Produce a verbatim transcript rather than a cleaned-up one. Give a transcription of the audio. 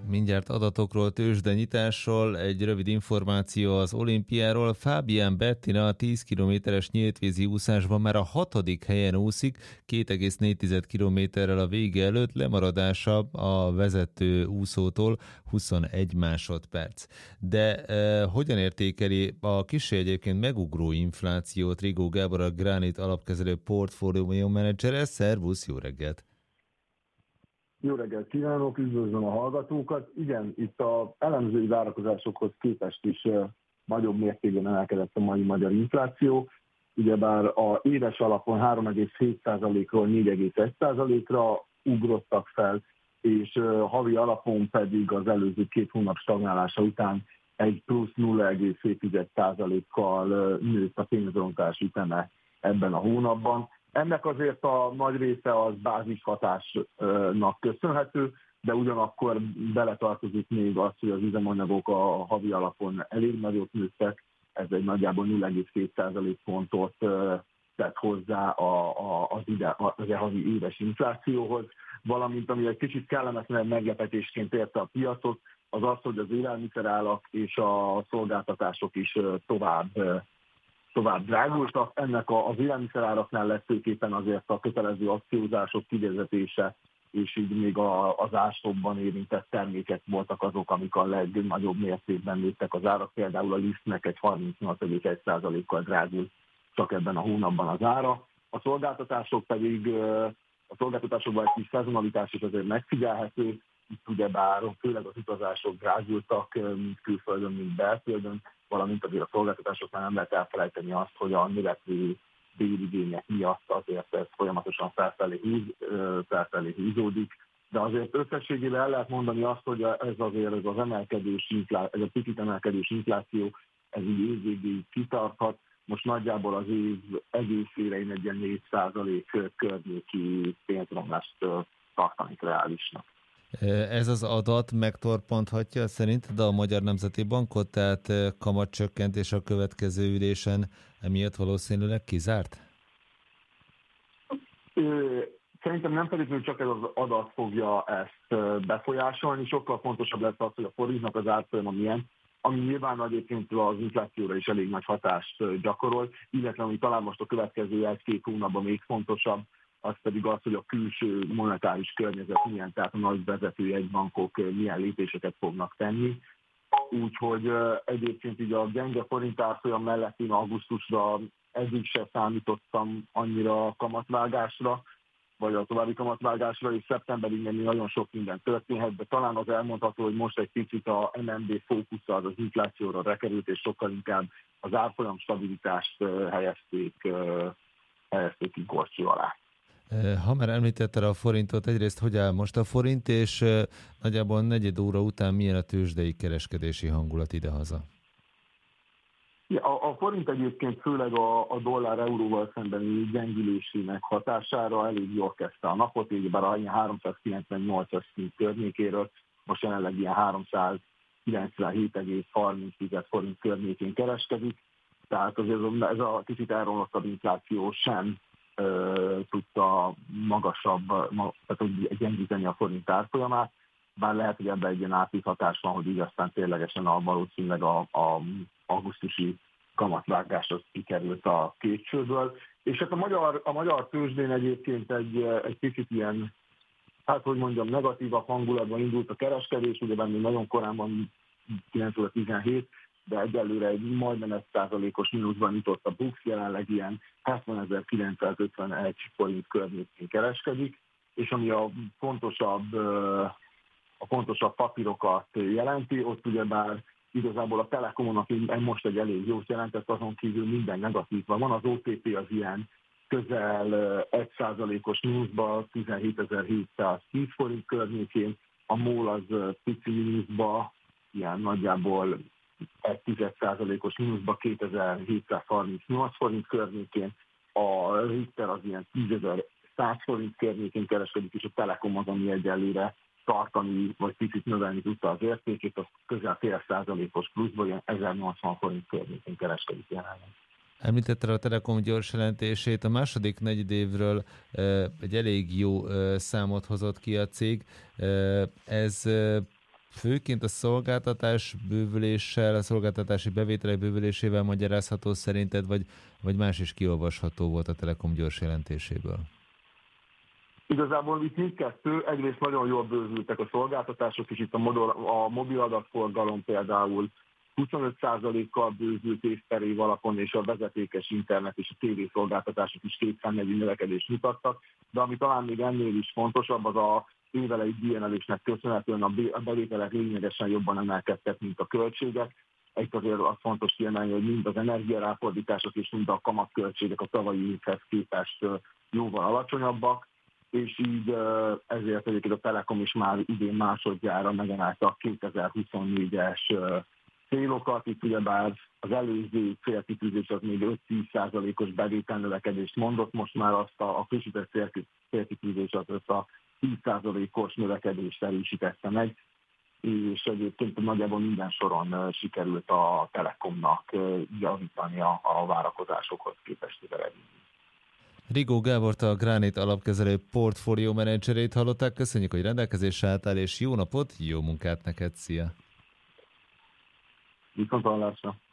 Mindjárt adatokról, tőzsdenyításról, egy rövid információ az olimpiáról. Fabian Bettina a tíz kilométeres nyíltvízi úszásban már a hatodik helyen úszik, két egész négy kilométerrel a vége előtt, lemaradása a vezető úszótól huszonegy másodperc. De eh, hogyan értékeli a kissé egyébként megugró inflációt Rigó Gábor, a Granit alapkezelő portfólió menedzsere? Szervusz, jó reggelt! Jó reggelt kívánok, üdvözlöm a hallgatókat. Igen, itt az elemzői várakozásokhoz képest is uh, nagyobb mértékben emelkedett a mai magyar infláció. Ugyebár a éves alapon három egész hét százalékról négy egész egy százalékra ugrottak fel, és uh, havi alapon pedig az előző két hónap stagnálása után egy plusz nulla egész hét százalékkal uh, nőtt a pénzrontás üteme ebben a hónapban. Ennek azért a nagy része az bázishatásnak köszönhető, de ugyanakkor beletartozik még az, hogy az üzemanyagok a havi alapon elég nagyot nőttek, ez egy nagyjából nulla egész két százalékpontot tett hozzá az ide, az havi éves inflációhoz, valamint ami egy kicsit kellemetlen meglepetésként érte a piacot, az az, hogy az élelmiszerárak és a szolgáltatások is tovább tovább drágultak. Ennek az élelmiszeráraknál legfőképpen azért a kötelező akciózások kivezetése, és így még az árstopban érintett termékek voltak azok, amik a legnagyobb mértékben nőttek az árak. Például a lisztnek egy harmincnyolc egész egy százalékkal drágult csak ebben a hónapban az ára. A szolgáltatások pedig, a szolgáltatásokban egy kis szezonalitás is azért megfigyelhető. Itt ugyebár főleg az utazások drágultak, mind külföldön, mind belföldön, valamint azért a szolgáltatásoknál nem lehet elfelejteni azt, hogy a növekvő bérigények miatt azért ez folyamatosan felfelé, húz, felfelé húzódik. De azért összességében el lehet mondani azt, hogy ez azért ez az emelkedős infláció, ez a picit emelkedős infláció, ez így évvégéig kitarthat. Most nagyjából az év egészére én egy ilyen négy százalék környéki pénzromlást tartanik reálisnak. Ez az adat megtorpanthatja szerinted a Magyar Nemzeti Bankot, tehát kamatcsökkentés a következő ülésen emiatt valószínűleg kizárt? Szerintem nem feltétlenül csak ez az adat fogja ezt befolyásolni, sokkal fontosabb lesz az, hogy a forintnak az árfolyama milyen, ami nyilván egyébként az inflációra is elég nagy hatást gyakorol, illetve ami talán most a következő egy-két hónapban még fontosabb, az pedig az, hogy a külső monetáris környezet milyen, tehát a nagy vezető jegybankok milyen lépéseket fognak tenni. Úgyhogy egyébként így a gyenge forint árfolyam mellett én augusztusra eddig se számítottam annyira kamatvágásra, vagy a további kamatvágásra, és szeptemberig még nagyon sok minden történhet, de talán az elmondható, hogy most egy picit a em en bé fókusza az inflációra rekerült, és sokkal inkább az árfolyam stabilitást helyezték, helyezték ki gorcső alá. Ha már említetted a forintot, egyrészt hogy áll most a forint, és nagyjából negyed óra után milyen a tőzsdei kereskedési hangulat idehaza? Ja, a, a forint egyébként főleg a, a dollár-euróval szembeni gyengülésének hatására elég jól kezdte a napot, így bár a háromszázkilencvennyolcas szint környékéről, most jelenleg ilyen háromszázkilencvenhét egész harminc forint környékén kereskedik, tehát azért ez a kicsit elromlottabb infláció sem tudta magasabb, tehát gyengíteni a forint árfolyamát, bár lehet, hogy ebben egy ilyen átíthatás van, hogy így aztán ténylegesen a valószínűleg a, a augusztusi kamatvágás az kikerült a kétsőből. És hát a magyar, a magyar tőzsdén egyébként egy, egy kicsit ilyen, hát hogy mondjam, negatívabb hangulatban indult a kereskedés, ugye benne nagyon korán van kilenc óra tizenhét, de egyelőre egy majdnem egy százalékos mínuszban nyitott a BUX, jelenleg ilyen hetvenezer-kilencszázötvenegy forint környékén kereskedik, és ami a fontosabb, a fontosabb papírokat jelenti, ott ugyebár igazából a Telekomnak most egy elég jó jelentett, azon kívül minden negatív van. Az o té pé az ilyen közel egy százalékos mínuszban, tizenhétezer-hétszáztíz forint környékén, a MOL az pici mínuszba, ilyen nagyjából egy tized százalékos mínuszba kétezer-hétszázharmincnyolc forint környékén, a Richter az ilyen tízezer-száz forint környékén kereskedik, és a Telekom az, ami egyelőre tartani, vagy picit növelni tudta az értékét, az közel fél százalékos pluszban, ilyen ezernyolcvan forint környékén kereskedik jelenleg. Említetted a Telekom gyors jelentését, a második negyedévről egy elég jó számot hozott ki a cég. Ez főként a szolgáltatás bővüléssel, a szolgáltatási bevételek bővülésével magyarázható szerinted, vagy, vagy más is kiolvasható volt a Telekom gyors jelentéséből? Igazából itt mindkettő, egyrészt nagyon jól bővültek a szolgáltatások, és itt a, modul, a mobil adatforgalom például huszonöt százalékkal bővült év per év alapon, és a vezetékes internet és a tévészolgáltatások is kétszámjegyű növekedést mutattak, de ami talán még ennél is fontosabb, az a évelei díjemelésnek köszönhetően a bevételek lényegesen jobban emelkedtek, mint a költségek. Itt azért az fontos kiemelni, hogy mind az energiaráfordítások és mind a kamatköltségek a tavalyi évhez képest jóval alacsonyabbak, és így ezért egyébként a Telekom is már idén másodjára megemelte a kétezer-huszonnégyes célokat. Itt ugyebár az előző célkitűzés az még öt-tíz százalékos bevételnövekedést mondott, most már azt a, a frissített célkitűzés az össze a tíz százalékos növekedést erősítette meg, és egyébként nagyjából minden soron sikerült a Telekomnak javítani a, a várakozásokhoz képest eredményt. Rigó Gábort, a Granite alapkezelő portfólió menedzserét hallották. Köszönjük, hogy rendelkezésre álltál, és jó napot, jó munkát neked, szia! Viszontlátásra!